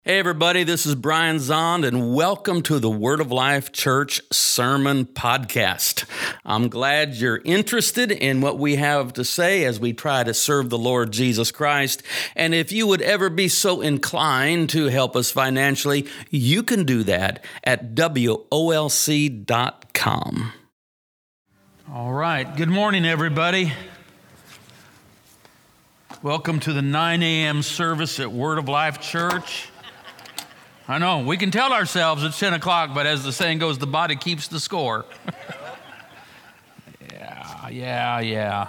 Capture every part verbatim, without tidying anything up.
Hey everybody, this is Brian Zond and welcome to the Word of Life Church Sermon Podcast. I'm glad you're interested in what we have to say as we try to serve the Lord Jesus Christ. And if you would ever be so inclined to help us financially, you can do that at W O L C dot com. All right, good morning everybody. Welcome to the nine a.m. service at Word of Life Church. I know, we can tell ourselves it's ten o'clock, but as the saying goes, the body keeps the score. yeah, yeah, yeah.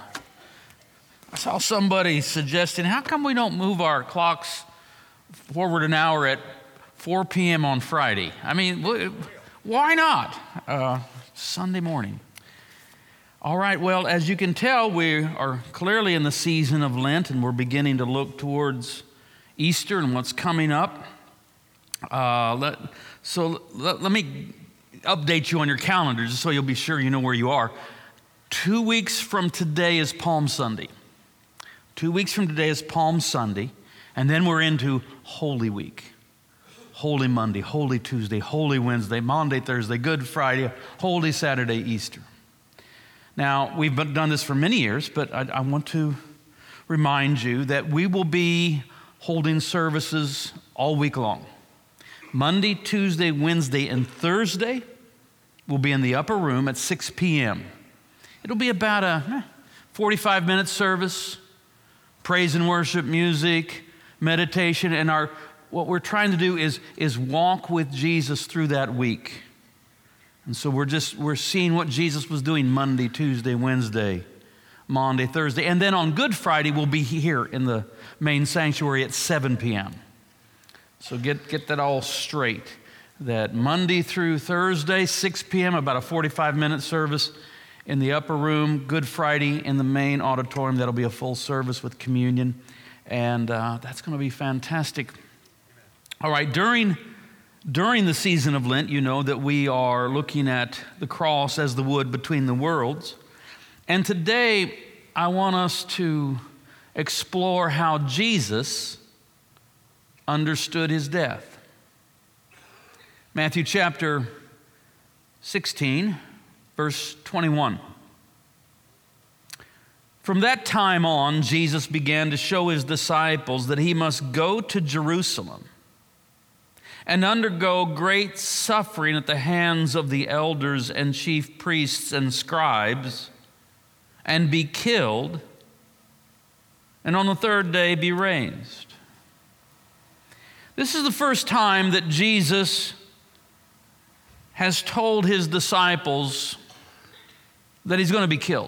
I saw somebody suggesting, how come we don't move our clocks forward an hour at four p.m. on Friday? I mean, why not? Uh, Sunday morning. All right, well, as you can tell, we are clearly in the season of Lent, and we're beginning to look towards Easter and what's coming up. Uh, let, so let, let me update you on your calendar just so you'll be sure you know where you are. Two weeks from today is Palm Sunday. Two weeks from today is Palm Sunday, and then we're into Holy Week. Holy Monday, Holy Tuesday, Holy Wednesday, Monday, Thursday, Good Friday, Holy Saturday, Easter. Now, we've been, done this for many years, but I, I want to remind you that we will be holding services all week long. Monday, Tuesday, Wednesday, and Thursday will be in the upper room at six p.m. It'll be about a forty-five minute service, praise and worship, music, meditation, and our what we're trying to do is, is walk with Jesus through that week. And so we're just we're seeing what Jesus was doing Monday, Tuesday, Wednesday, Monday, Thursday, and then on Good Friday we'll be here in the main sanctuary at seven p.m. So get, get that all straight, that Monday through Thursday, six p.m., about a forty-five minute service in the upper room. Good Friday in the main auditorium. That'll be a full service with communion, and uh, that's going to be fantastic. All right, during, during the season of Lent, you know that we are looking at the cross as the wood between the worlds, and today I want us to explore how Jesus understood his death. Matthew chapter sixteen, verse twenty-one. From that time on, Jesus began to show his disciples that he must go to Jerusalem and undergo great suffering at the hands of the elders and chief priests and scribes, and be killed, and on the third day be raised. This is the first time that Jesus has told his disciples that he's going to be killed.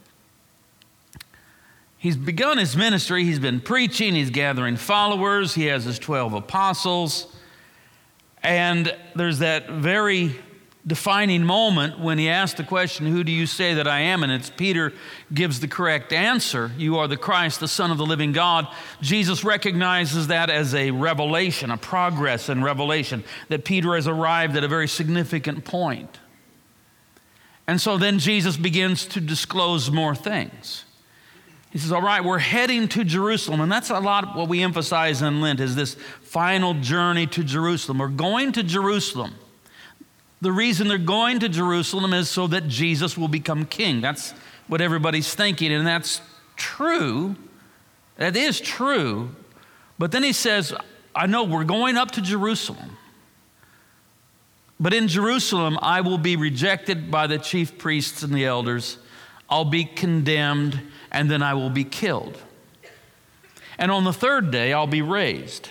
He's begun his ministry. He's been preaching. He's gathering followers. He has his twelve apostles. And there's that very defining moment when he asked the question, who do you say that I am? And it's Peter gives the correct answer. You are the Christ, the Son of the living God. Jesus recognizes that as a revelation, a progress in revelation, that Peter has arrived at a very significant point. And so then Jesus begins to disclose more things. He says, all right, we're heading to Jerusalem. And that's a lot of what we emphasize in Lent is this final journey to Jerusalem. We're going to Jerusalem. The reason they're going to Jerusalem is so that Jesus will become king. That's what everybody's thinking, and that's true. That is true. But then he says, I know we're going up to Jerusalem. But in Jerusalem, I will be rejected by the chief priests and the elders. I'll be condemned, and then I will be killed. And on the third day, I'll be raised.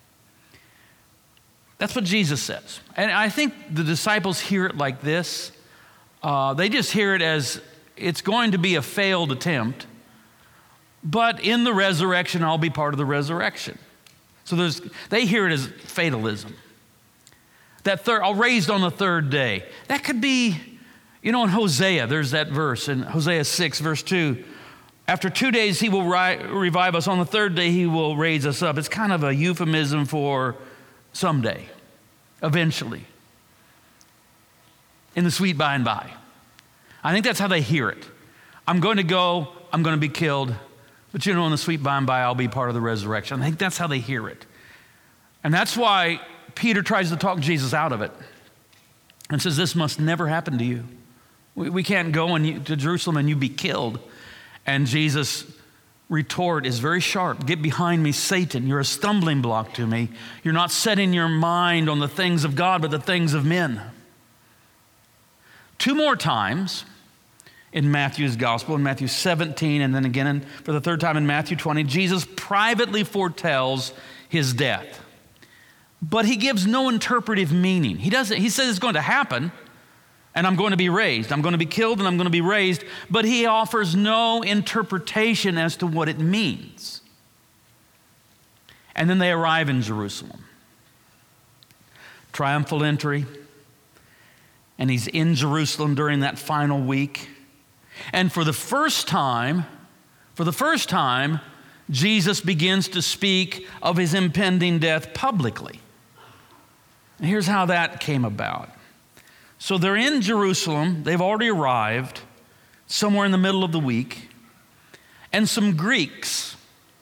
That's what Jesus says. And I think the disciples hear it like this. Uh, they just hear it as it's going to be a failed attempt, but in the resurrection, I'll be part of the resurrection. So there's, they hear it as fatalism. That third, I'll raised on the third day. That could be, you know, in Hosea, there's that verse in Hosea six, verse two. After two days, he will ri- revive us. On the third day, he will raise us up. It's kind of a euphemism for someday, eventually, in the sweet by and by. I think that's how they hear it. I'm going to go, I'm going to be killed, but you know, in the sweet by and by, I'll be part of the resurrection. I think that's how they hear it. And that's why Peter tries to talk Jesus out of it and says, this must never happen to you. We, we can't go and you, to Jerusalem and you be killed. And Jesus' retort is very sharp. Get behind me, Satan. You're a stumbling block to me. You're not setting your mind on the things of God, but the things of men. Two more times in Matthew's gospel, in Matthew seventeen, and then again in, for the third time in Matthew twenty, Jesus privately foretells his death. But he gives no interpretive meaning. He doesn't, he says it's going to happen, and I'm going to be raised. I'm going to be killed and I'm going to be raised, but he offers no interpretation as to what it means. And then they arrive in Jerusalem. Triumphal entry. And he's in Jerusalem during that final week. And for the first time, for the first time, Jesus begins to speak of his impending death publicly. And here's how that came about. So they're in Jerusalem. They've already arrived somewhere in the middle of the week. And some Greeks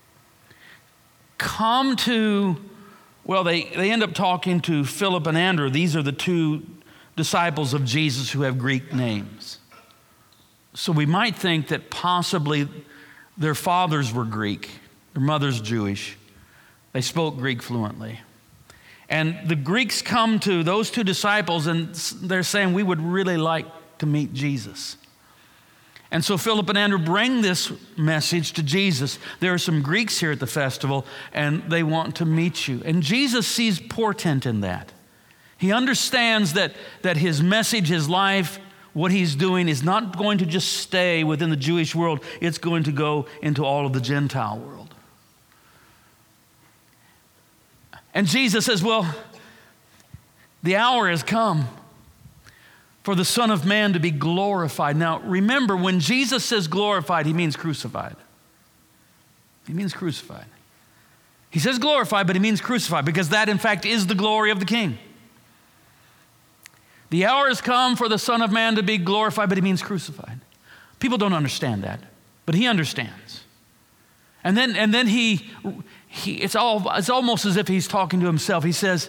come to, well, they, they end up talking to Philip and Andrew. These are the two disciples of Jesus who have Greek names. So we might think that possibly their fathers were Greek, their mother's Jewish. They spoke Greek fluently. And the Greeks come to those two disciples and they're saying, we would really like to meet Jesus. And so Philip and Andrew bring this message to Jesus. There are some Greeks here at the festival and they want to meet you. And Jesus sees portent in that. He understands that, that his message, his life, what he's doing is not going to just stay within the Jewish world. It's going to go into all of the Gentile world. And Jesus says, well, the hour has come for the Son of Man to be glorified. Now, remember, when Jesus says glorified, he means crucified. He means crucified. He says glorified, but he means crucified, because that, in fact, is the glory of the King. The hour has come for the Son of Man to be glorified, but he means crucified. People don't understand that, but he understands. And then, and then he, he it's, all, it's almost as if he's talking to himself. He says,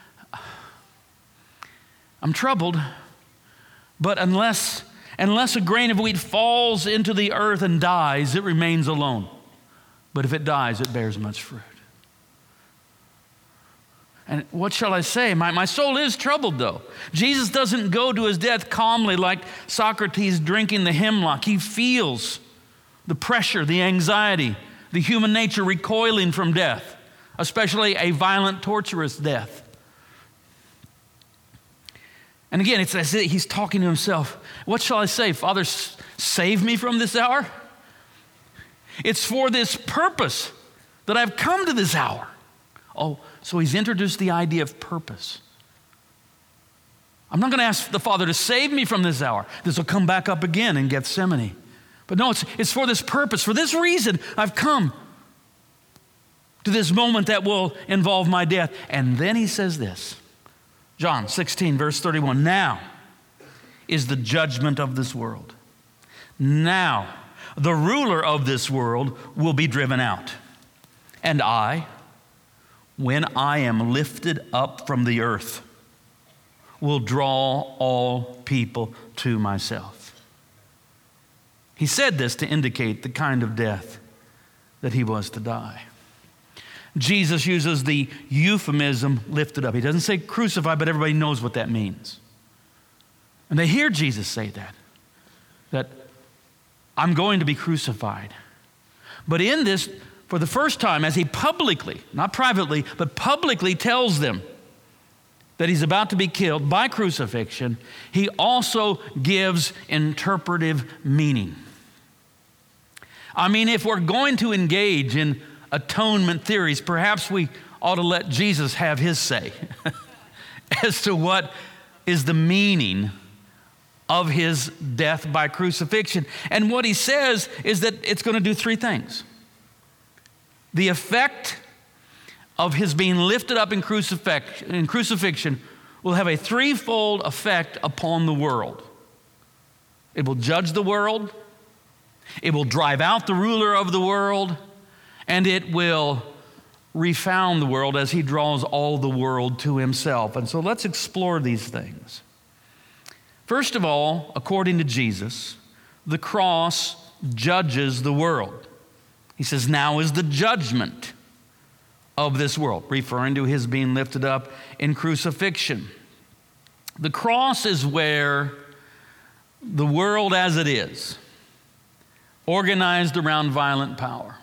I'm troubled, but unless, unless a grain of wheat falls into the earth and dies, it remains alone. But if it dies, it bears much fruit. And what shall I say? My, my soul is troubled, though. Jesus doesn't go to his death calmly like Socrates drinking the hemlock. He feels the pressure, the anxiety, the human nature recoiling from death, especially a violent, torturous death. And again, it's as if he's talking to himself. What shall I say? Father, save me from this hour? It's for this purpose that I've come to this hour. Oh, so he's introduced the idea of purpose. I'm not going to ask the Father to save me from this hour. This will come back up again in Gethsemane. But no, it's, it's for this purpose. For this reason, I've come to this moment that will involve my death. And then he says this, John sixteen, verse thirty-one, now is the judgment of this world. Now, the ruler of this world will be driven out. And I, when I am lifted up from the earth, will draw all people to myself. He said this to indicate the kind of death that he was to die. Jesus uses the euphemism lifted up. He doesn't say crucified, but everybody knows what that means. And they hear Jesus say that, that I'm going to be crucified. But in this, for the first time, as he publicly, not privately, but publicly tells them that he's about to be killed by crucifixion, he also gives interpretive meaning. I mean, if we're going to engage in atonement theories, perhaps we ought to let Jesus have his say as to what is the meaning of his death by crucifixion. And what he says is that it's going to do three things. The effect of his being lifted up in crucifixion, in crucifixion will have a threefold effect upon the world. It will judge the world, it will drive out the ruler of the world, and it will refound the world as he draws all the world to himself. And so let's explore these things. First of all, according to Jesus, the cross judges the world. He says, now is the judgment of this world, referring to his being lifted up in crucifixion. The cross is where the world as it is, organized around violent power.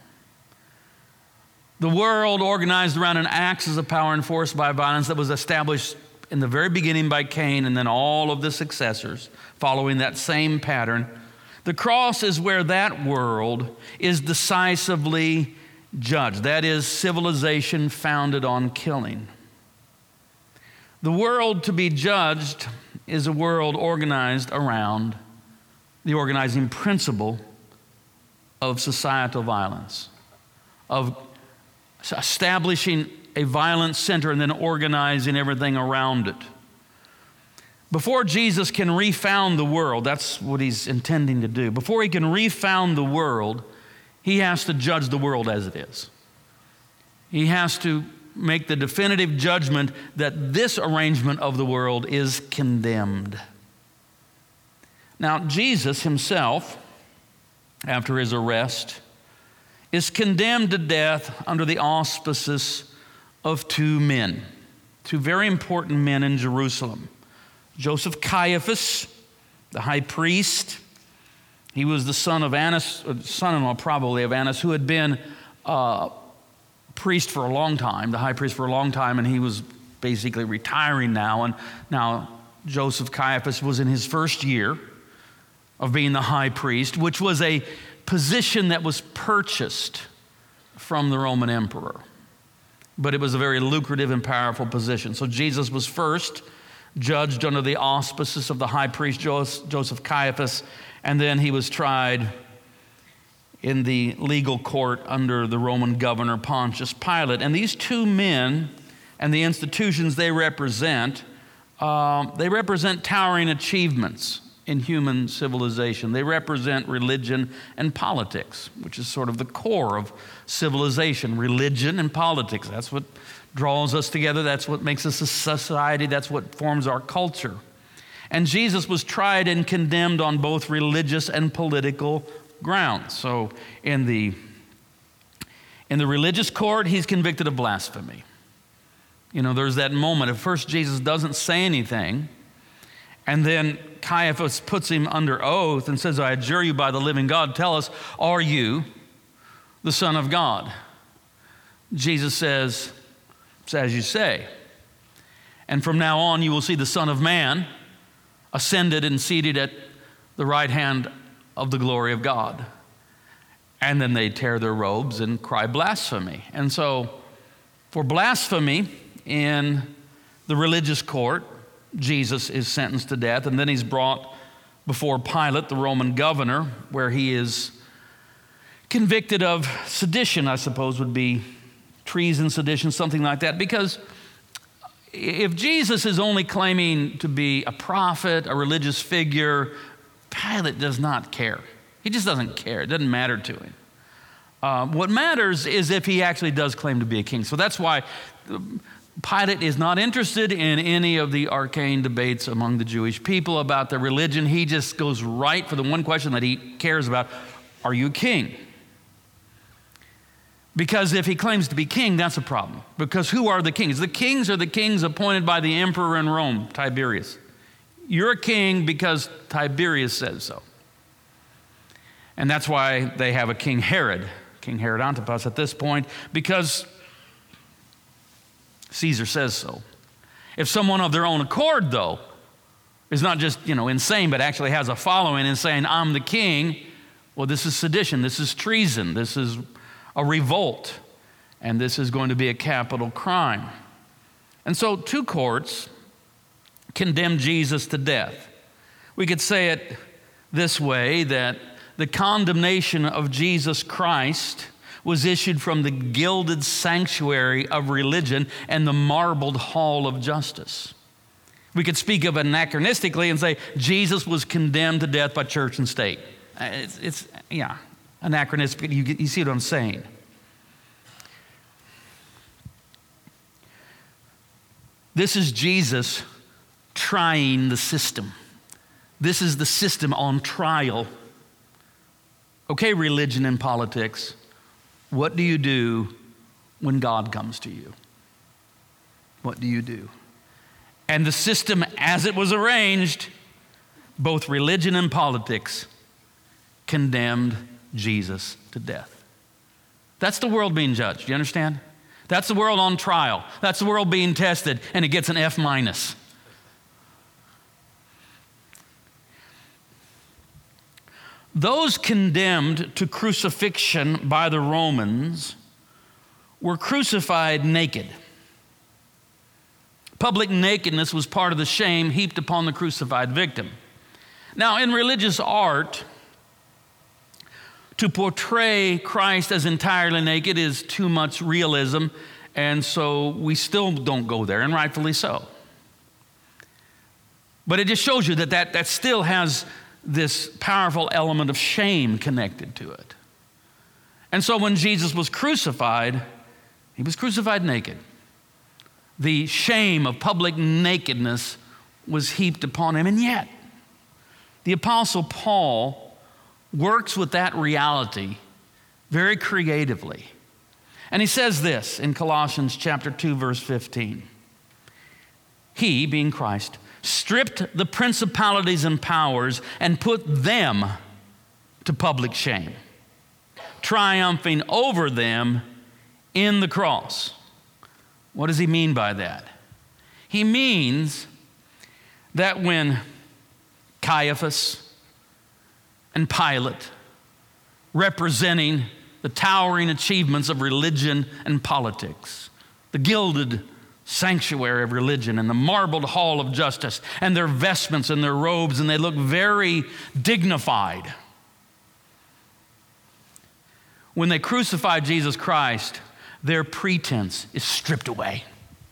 The world organized around an axis of power enforced by violence that was established in the very beginning by Cain and then all of the successors following that same pattern. The cross is where that world is decisively judged. That is civilization founded on killing. The world to be judged is a world organized around the organizing principle of societal violence, of establishing a violent center and then organizing everything around it. Before Jesus can refound the world, that's what he's intending to do. Before he can refound the world, he has to judge the world as it is. He has to make the definitive judgment that this arrangement of the world is condemned. Now, Jesus himself, after his arrest, is condemned to death under the auspices of two men, two very important men in Jerusalem. Joseph Caiaphas, the high priest. He was the son of Annas, son-in-law probably of Annas, who had been uh, priest for a long time, the high priest for a long time, and he was basically retiring now. And now Joseph Caiaphas was in his first year of being the high priest, which was a position that was purchased from the Roman emperor. But it was a very lucrative and powerful position. So Jesus was first judged under the auspices of the high priest Joseph Caiaphas, and then he was tried in the legal court under the Roman governor Pontius Pilate. And these two men and the institutions they represent, uh, they represent towering achievements in human civilization. They represent religion and politics, which is sort of the core of civilization, religion and politics. That's what draws us together. That's what makes us a society. That's what forms our culture. And Jesus was tried and condemned on both religious and political grounds. So in the, in the religious court, he's convicted of blasphemy. You know, there's that moment. At first, Jesus doesn't say anything, and then Caiaphas puts him under oath and says, I adjure you by the living God, tell us, are you the Son of God? Jesus says, it's as you say. And from now on, you will see the Son of Man ascended and seated at the right hand of the glory of God. And then they tear their robes and cry blasphemy. And so for blasphemy in the religious court, Jesus is sentenced to death, and then he's brought before Pilate, the Roman governor, where he is convicted of sedition, I suppose would be treason, sedition, something like that. Because if Jesus is only claiming to be a prophet, a religious figure, Pilate does not care. He just doesn't care. It doesn't matter to him. Uh, what matters is if he actually does claim to be a king. So that's why Pilate is not interested in any of the arcane debates among the Jewish people about their religion. He just goes right for the one question that he cares about. Are you a king? Because if he claims to be king, that's a problem. Because who are the kings? The kings are the kings appointed by the emperor in Rome, Tiberius. You're a king because Tiberius says so. And that's why they have a King Herod, King Herod Antipas at this point, because Caesar says so. If someone of their own accord, though, is not just, you know, insane, but actually has a following and saying, I'm the king, well, this is sedition, this is treason, this is a revolt, and this is going to be a capital crime. And so two courts condemned Jesus to death. We could say it this way, that the condemnation of Jesus Christ was issued from the gilded sanctuary of religion and the marbled hall of justice. We could speak of it anachronistically and say Jesus was condemned to death by church and state. It's, it's yeah, anachronistic. You, you see what I'm saying? This is Jesus trying the system. This is the system on trial. Okay, religion and politics, what do you do when God comes to you? What do you do? And the system as it was arranged, both religion and politics, condemned Jesus to death. That's the world being judged, you understand? That's the world on trial. That's the world being tested, and it gets an F minus. Those condemned to crucifixion by the Romans were crucified naked. Public nakedness was part of the shame heaped upon the crucified victim. Now, in religious art, to portray Christ as entirely naked is too much realism, and so we still don't go there, and rightfully so. But it just shows you that that, that still has this powerful element of shame connected to it. And so when Jesus was crucified, he was crucified naked. The shame of public nakedness was heaped upon him, and yet the Apostle Paul works with that reality very creatively. And he says this in Colossians chapter two, verse fifteen. He, being Christ, stripped the principalities and powers and put them to public shame, triumphing over them in the cross. What does he mean by that? He means that when Caiaphas and Pilate, representing the towering achievements of religion and politics, the gilded sanctuary of religion and the marbled hall of justice, and their vestments and their robes, and they look very dignified. When they crucified Jesus Christ, their pretense is stripped away.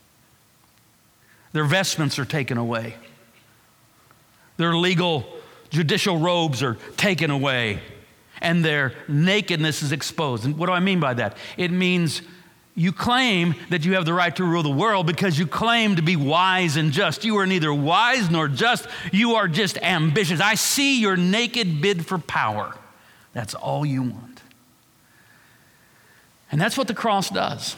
Their vestments are taken away. Their legal judicial robes are taken away, and their nakedness is exposed. And what do I mean by that? It means you claim that you have the right to rule the world because you claim to be wise and just. You are neither wise nor just. You are just ambitious. I see your naked bid for power. That's all you want. And that's what the cross does.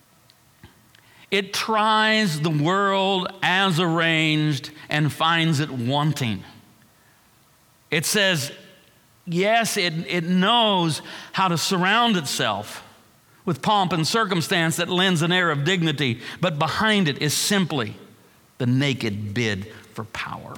It tries the world as arranged and finds it wanting. It says, yes, it, it knows how to surround itself with pomp and circumstance that lends an air of dignity, but behind it is simply the naked bid for power.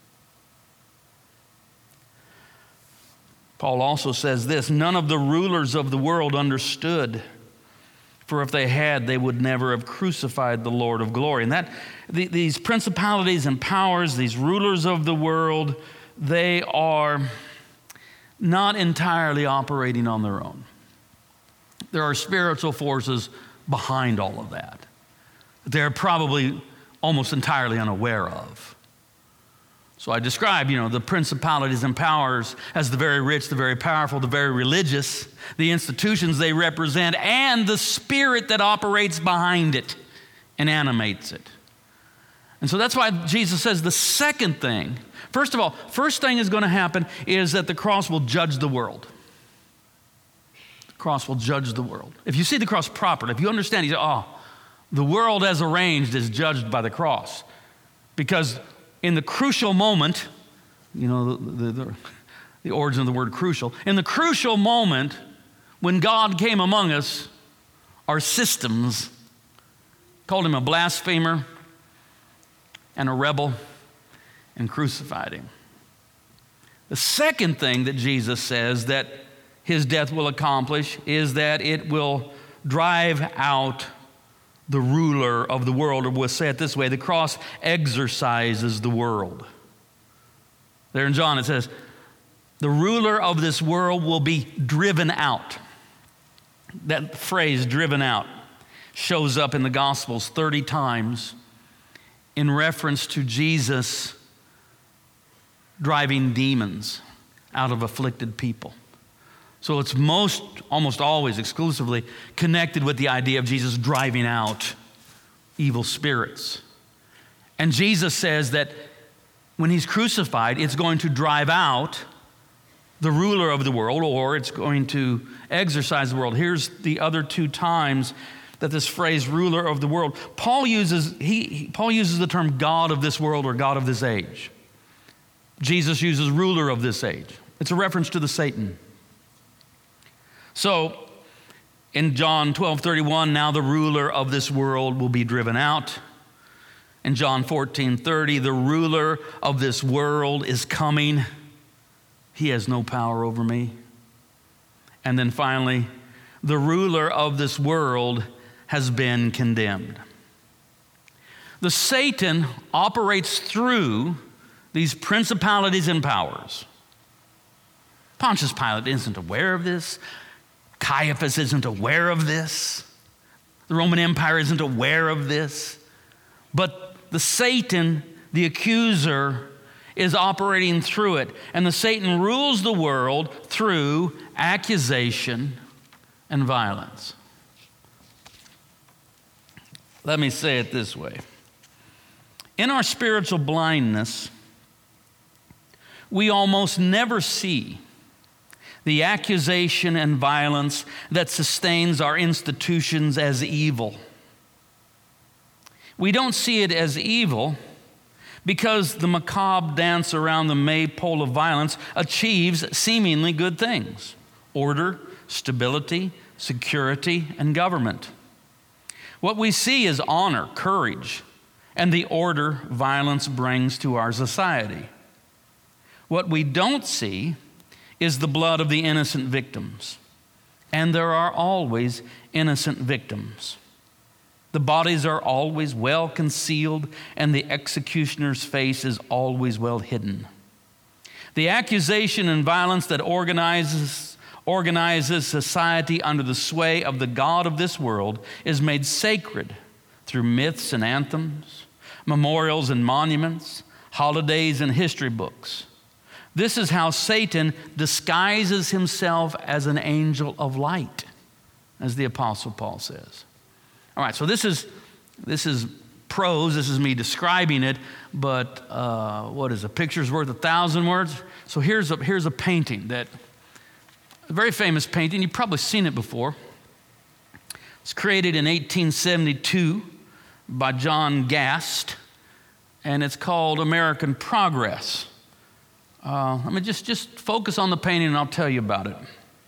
Paul also says this, none of the rulers of the world understood, for if they had, they would never have crucified the Lord of glory. And that the, these principalities and powers, these rulers of the world, they are not entirely operating on their own. There are spiritual forces behind all of that. They're probably almost entirely unaware of. So I describe, you know, the principalities and powers as the very rich, the very powerful, the very religious, the institutions they represent, and the spirit that operates behind it and animates it. And so that's why Jesus says the second thing, first of all, first thing is going to happen is that the cross will judge the world. The cross will judge the world. If you see the cross properly, if you understand, you say, oh, the world as arranged is judged by the cross. Because in the crucial moment, you know, the, the, the origin of the word crucial, in the crucial moment when God came among us, our systems called him a blasphemer and a rebel and crucified him. The second thing that Jesus says that his death will accomplish is that it will drive out the ruler of the world, or we'll say it this way, the cross exorcises the world. There in John it says, the ruler of this world will be driven out. That phrase, driven out, shows up in the Gospels thirty times in reference to Jesus driving demons out of afflicted people. So it's most, almost always exclusively connected with the idea of Jesus driving out evil spirits. And Jesus says that when he's crucified, it's going to drive out the ruler of the world, or it's going to exercise the world. Here's the other two times that this phrase ruler of the world, Paul uses, he, he Paul uses the term God of this world or God of this age. Jesus uses ruler of this age. It's a reference to the Satan. So in John twelve thirty-one, now the ruler of this world will be driven out. In John fourteen thirty, the ruler of this world is coming. He has no power over me. And then finally, the ruler of this world has been condemned. The Satan operates through these principalities and powers. Pontius Pilate isn't aware of this. Caiaphas isn't aware of this. The Roman Empire isn't aware of this. But the Satan, the accuser, is operating through it. And the Satan rules the world through accusation and violence. Let me say it this way. In our spiritual blindness, we almost never see the accusation and violence that sustains our institutions as evil. We don't see it as evil because the macabre dance around the maypole of violence achieves seemingly good things: order, stability, security, and government. What we see is honor, courage, and the order violence brings to our society. What we don't see is the blood of the innocent victims. And there are always innocent victims. The bodies are always well concealed, and the executioner's face is always well hidden. The accusation and violence that organizes, organizes society under the sway of the God of this world is made sacred through myths and anthems, memorials and monuments, holidays and history books. This is how Satan disguises himself as an angel of light, as the Apostle Paul says. All right, so this is this is prose. This is me describing it, but uh, what is a picture's worth a thousand words? So here's a here's a painting that a very famous painting. You've probably seen it before. It's created in eighteen seventy-two by John Gast, and it's called American Progress. Uh, let me just, just focus on the painting and I'll tell you about it.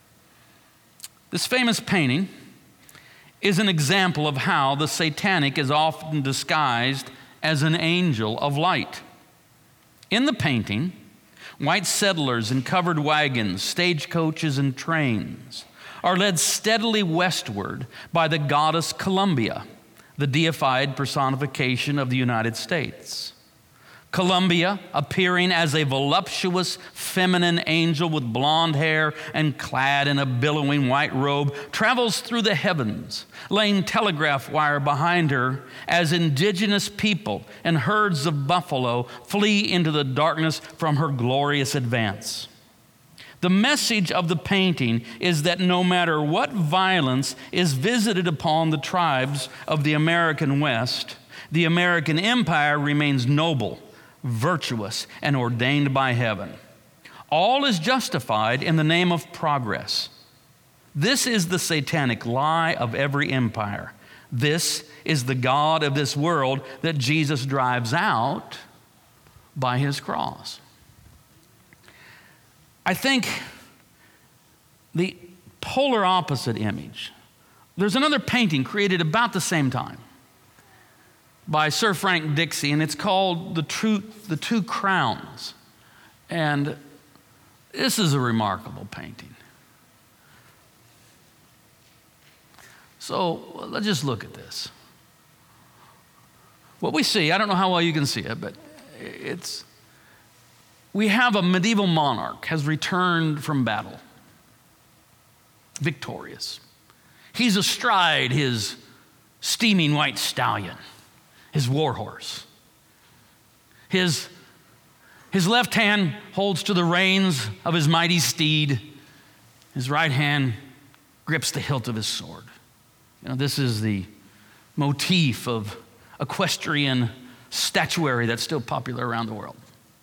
This famous painting is an example of how the satanic is often disguised as an angel of light. In the painting, white settlers in covered wagons, stagecoaches, and trains are led steadily westward by the goddess Columbia, the deified personification of the United States. Columbia, appearing as a voluptuous feminine angel with blonde hair and clad in a billowing white robe, travels through the heavens, laying telegraph wire behind her as indigenous people and herds of buffalo flee into the darkness from her glorious advance. The message of the painting is that no matter what violence is visited upon the tribes of the American West, the American empire remains noble, virtuous, and ordained by heaven. All is justified in the name of progress. This is the satanic lie of every empire. This is the God of this world that Jesus drives out by his cross. I think the polar opposite image, there's another painting created about the same time by Sir Frank Dixie, and it's called The Truth, The Two Crowns. And this is a remarkable painting. So let's just look at this. What we see, I don't know how well you can see it, but it's, we have a medieval monarch has returned from battle, victorious. He's astride his steaming white stallion, his war horse. His, his left hand holds to the reins of his mighty steed. His right hand grips the hilt of his sword. You know, this is the motif of equestrian statuary that's still popular around the world.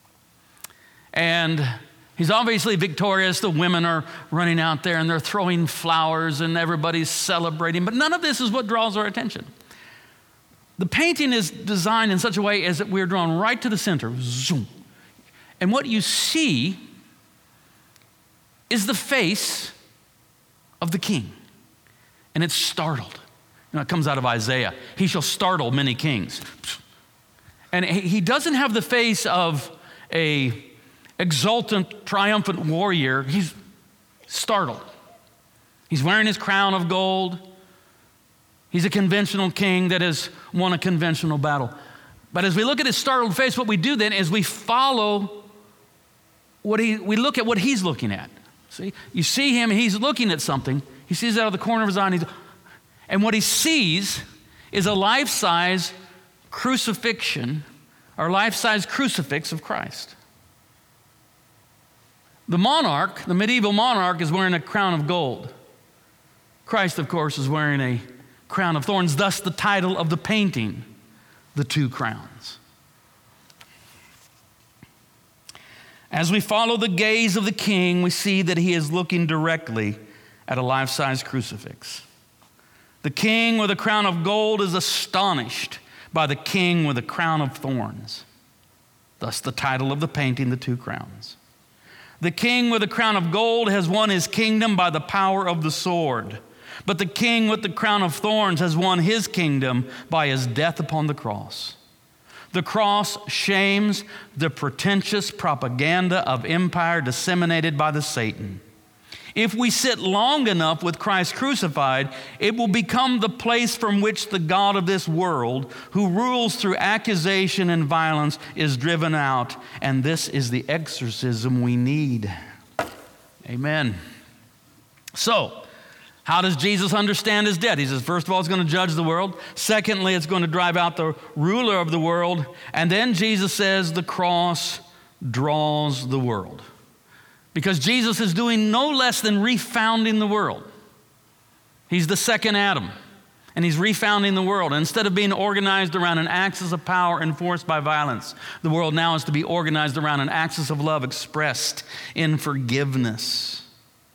And he's obviously victorious. The women are running out there and they're throwing flowers and everybody's celebrating. But none of this is what draws our attention. The painting is designed in such a way as that we're drawn right to the center. Zoom. And what you see is the face of the king. And it's startled. You know, it comes out of Isaiah. He shall startle many kings. And he doesn't have the face of a exultant, triumphant warrior. He's startled. He's wearing his crown of gold. He's a conventional king that has won a conventional battle. But as we look at his startled face, what we do then is we follow what he, we look at what he's looking at. See, you see him, he's looking at something. He sees out of the corner of his eye, and, he's, and what he sees is a life-size crucifixion, or life-size crucifix of Christ. The monarch, the medieval monarch, is wearing a crown of gold. Christ, of course, is wearing a crown of thorns, thus the title of the painting, The Two Crowns. As we follow the gaze of the king, we see that he is looking directly at a life-size crucifix. The king with a crown of gold is astonished by the king with a crown of thorns. Thus the title of the painting, The Two Crowns. The king with a crown of gold has won his kingdom by the power of the sword. But the king with the crown of thorns has won his kingdom by his death upon the cross. The cross shames the pretentious propaganda of empire disseminated by the Satan. If we sit long enough with Christ crucified, it will become the place from which the God of this world, who rules through accusation and violence, is driven out. And this is the exorcism we need. Amen. So, how does Jesus understand his death? He says, first of all, it's going to judge the world. Secondly, it's going to drive out the ruler of the world. And then Jesus says the cross draws the world. Because Jesus is doing no less than refounding the world. He's the second Adam, and he's refounding the world. And instead of being organized around an axis of power enforced by violence, the world now is to be organized around an axis of love expressed in forgiveness.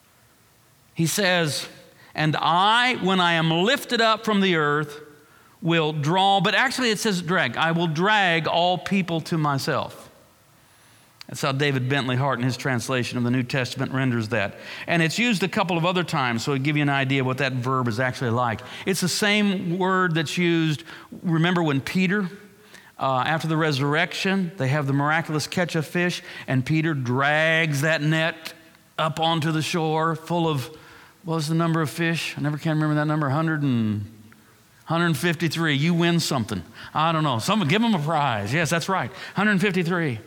He says, and I, when I am lifted up from the earth, will draw, but actually it says drag. I will drag all people to myself. That's how David Bentley Hart in his translation of the New Testament renders that. And it's used a couple of other times, so it'll give you an idea what that verb is actually like. It's the same word that's used, remember when Peter, uh, after the resurrection, they have the miraculous catch of fish, and Peter drags that net up onto the shore full of, what was the number of fish? I never can remember that number, one hundred and, one hundred fifty-three. You win something. I don't know. Someone give them a prize. Yes, that's right. one hundred fifty-three.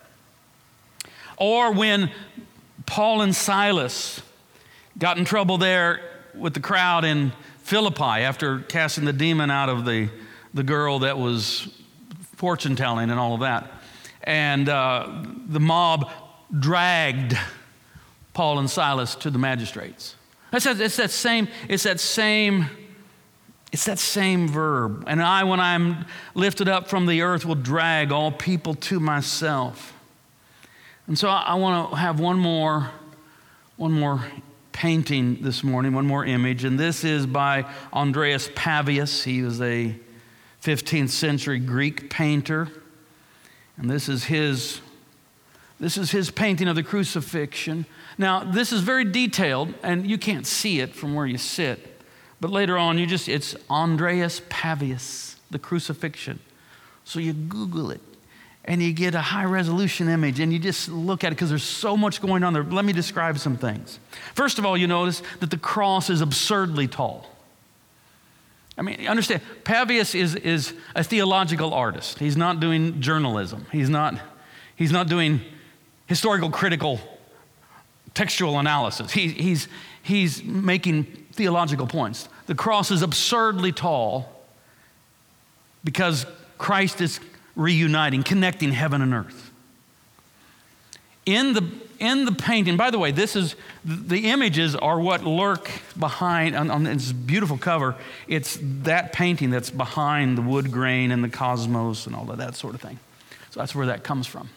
Or when Paul and Silas got in trouble there with the crowd in Philippi after casting the demon out of the, the girl that was fortune telling and all of that. And uh, the mob dragged Paul and Silas to the magistrates. It's that, it's that same, it's that same, it's that same verb. And I, when I'm lifted up from the earth, will drag all people to myself. And so I, I want to have one more, one more painting this morning, one more image. And this is by Andreas Pavius. He was a fifteenth century Greek painter. And this is his, this is his painting of the crucifixion. Now, this is very detailed, and you can't see it from where you sit. But later on, you just, it's Andreas Pavius, the crucifixion. So you Google it, and you get a high-resolution image, and you just look at it because there's so much going on there. Let me describe some things. First of all, you notice that the cross is absurdly tall. I mean, understand, Pavius is, is a theological artist. He's not doing journalism. He's not, he's not doing historical critical textual analysis. He, he's, he's making theological points. The cross is absurdly tall because Christ is reuniting, connecting heaven and earth. In the in the painting. By the way, this is, the images are what lurk behind, on, on this beautiful cover. It's that painting that's behind the wood grain and the cosmos and all of that sort of thing. So that's where that comes from.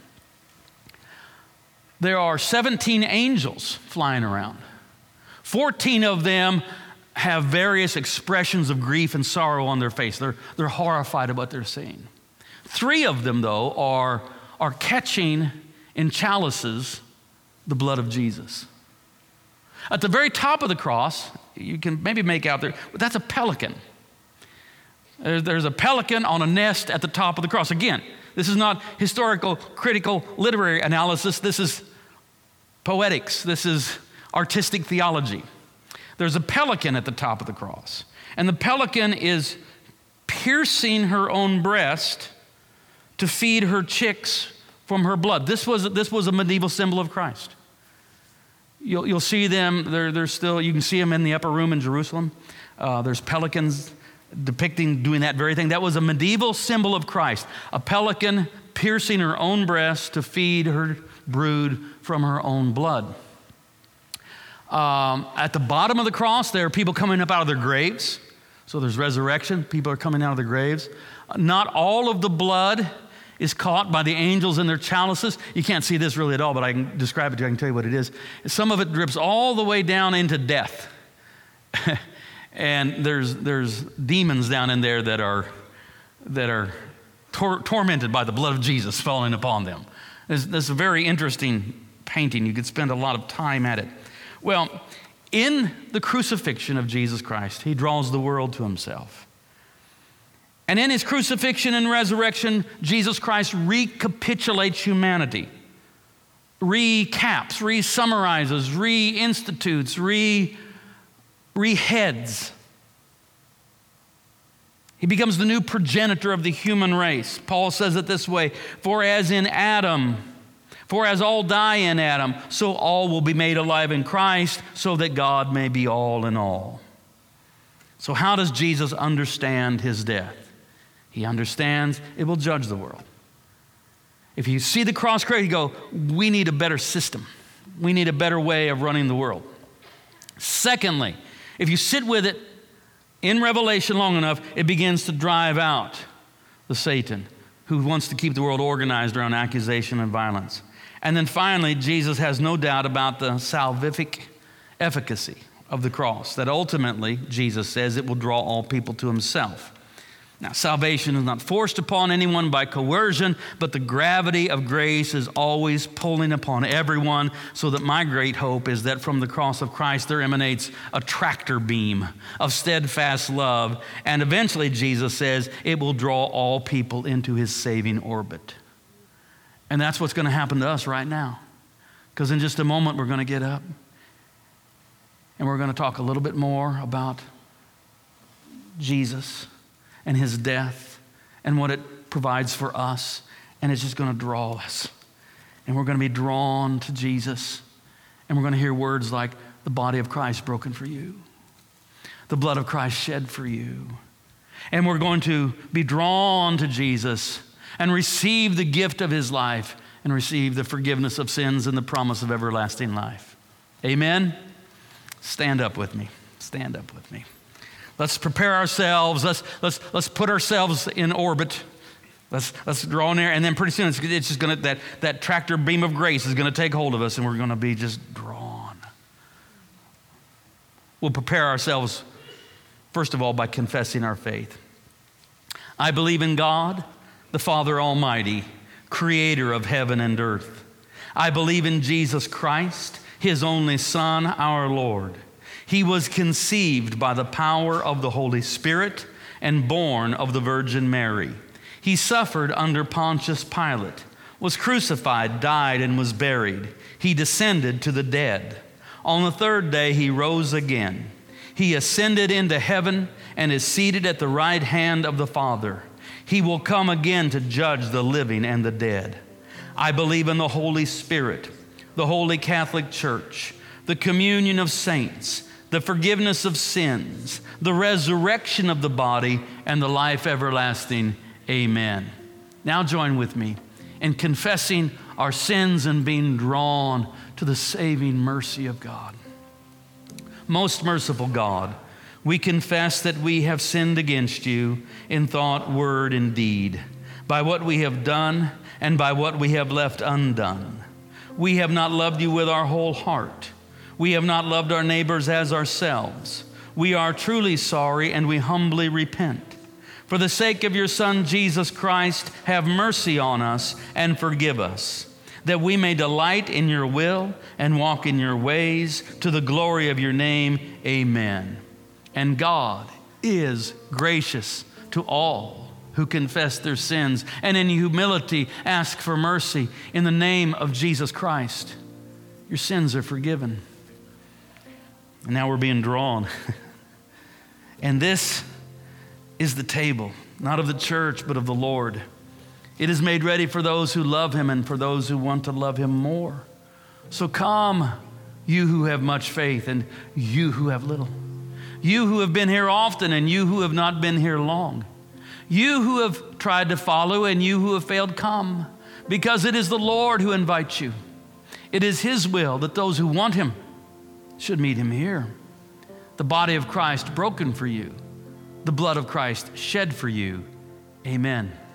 There are seventeen angels flying around. fourteen of them have various expressions of grief and sorrow on their face. They're, they're horrified at what they're seeing. Three of them, though, are, are catching in chalices the blood of Jesus. At the very top of the cross, you can maybe make out there, but that's a pelican. There's, there's a pelican on a nest at the top of the cross. Again, this is not historical, critical, literary analysis. This is poetics. This is artistic theology. There's a pelican at the top of the cross, and the pelican is piercing her own breast to feed her chicks from her blood. This was, this was a medieval symbol of Christ. You'll, you'll see them, they're, they're still, you can see them in the upper room in Jerusalem. Uh, there's pelicans depicting doing that very thing. That was a medieval symbol of Christ. A pelican piercing her own breast to feed her brood from her own blood. Um, at the bottom of the cross, there are people coming up out of their graves. So there's resurrection. People are coming out of their graves. Not all of the blood is caught by the angels in their chalices. You can't see this really at all, but I can describe it to you. I can tell you what it is. Some of it drips all the way down into death. And there's there's demons down in there that are that are tor- tormented by the blood of Jesus falling upon them. This is a very interesting painting. You could spend a lot of time at it. Well, in the crucifixion of Jesus Christ, he draws the world to himself. And in his crucifixion and resurrection, Jesus Christ recapitulates humanity, recaps, re-summarizes, re-institutes, re- re-heads. He becomes the new progenitor of the human race. Paul says it this way, for as in Adam, for as all die in Adam, so all will be made alive in Christ, so that God may be all in all. So how does Jesus understand his death? He understands it will judge the world. If you see the cross cradle, you go, we need a better system. We need a better way of running the world. Secondly, if you sit with it in Revelation long enough, it begins to drive out the Satan who wants to keep the world organized around accusation and violence. And then finally, Jesus has no doubt about the salvific efficacy of the cross, that ultimately, Jesus says, it will draw all people to himself. Now, salvation is not forced upon anyone by coercion, but the gravity of grace is always pulling upon everyone, so that my great hope is that from the cross of Christ there emanates a tractor beam of steadfast love, and eventually, Jesus says, it will draw all people into his saving orbit. And that's what's going to happen to us right now, because in just a moment we're going to get up and we're going to talk a little bit more about Jesus and his death and what it provides for us. And it's just going to draw us. And we're going to be drawn to Jesus. And we're going to hear words like, the body of Christ broken for you. The blood of Christ shed for you. And we're going to be drawn to Jesus and receive the gift of his life and receive the forgiveness of sins and the promise of everlasting life. Amen? Stand up with me. Stand up with me. Let's prepare ourselves. Let's, let's, let's put ourselves in orbit. Let's, let's draw near. And then pretty soon it's, it's just going to, that, that tractor beam of grace is going to take hold of us and we're going to be just drawn. We'll prepare ourselves, first of all, by confessing our faith. I believe in God, the Father Almighty, creator of heaven and earth. I believe in Jesus Christ, his only Son, our Lord. He was conceived by the power of the Holy Spirit and born of the Virgin Mary. He suffered under Pontius Pilate, was crucified, died, and was buried. He descended to the dead. On the third day, he rose again. He ascended into heaven and is seated at the right hand of the Father. He will come again to judge the living and the dead. I believe in the Holy Spirit, the Holy Catholic Church, the communion of saints, the forgiveness of sins, the resurrection of the body, and the life everlasting. Amen. Now join with me in confessing our sins and being drawn to the saving mercy of God. Most merciful God, we confess that we have sinned against you in thought, word, and deed, by what we have done and by what we have left undone. We have not loved you with our whole heart. We have not loved our neighbors as ourselves. We are truly sorry and we humbly repent. For the sake of your Son, Jesus Christ, have mercy on us and forgive us, that we may delight in your will and walk in your ways to the glory of your name. Amen. And God is gracious to all who confess their sins and in humility ask for mercy in the name of Jesus Christ. Your sins are forgiven. And now we're being drawn. And this is the table, not of the church, but of the Lord. It is made ready for those who love him and for those who want to love him more. So come, you who have much faith and you who have little. You who have been here often and you who have not been here long. You who have tried to follow and you who have failed, come. Because it is the Lord who invites you. It is his will that those who want him should meet him here. The body of Christ broken for you. The blood of Christ shed for you. Amen.